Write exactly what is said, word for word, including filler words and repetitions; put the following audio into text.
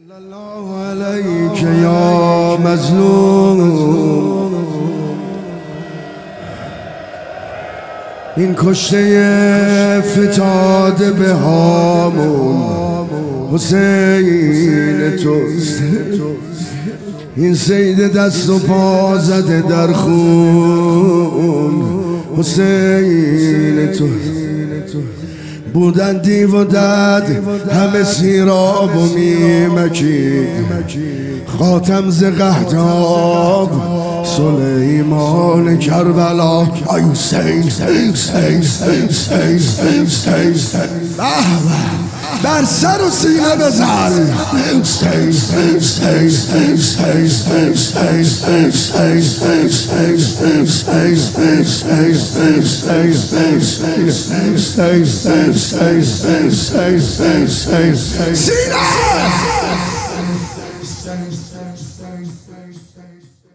الله علیک یا مظلوم، این کشته فتاده به هامون حسین توست، این سید دست و پا زده در خون حسین توست. بودن دیو و دد همه سیراب و میمکید، خاتم ز قحطاب سلیمان کربلا. ای حسین حسین حسین حسین بر سر و سینه بزن. سینه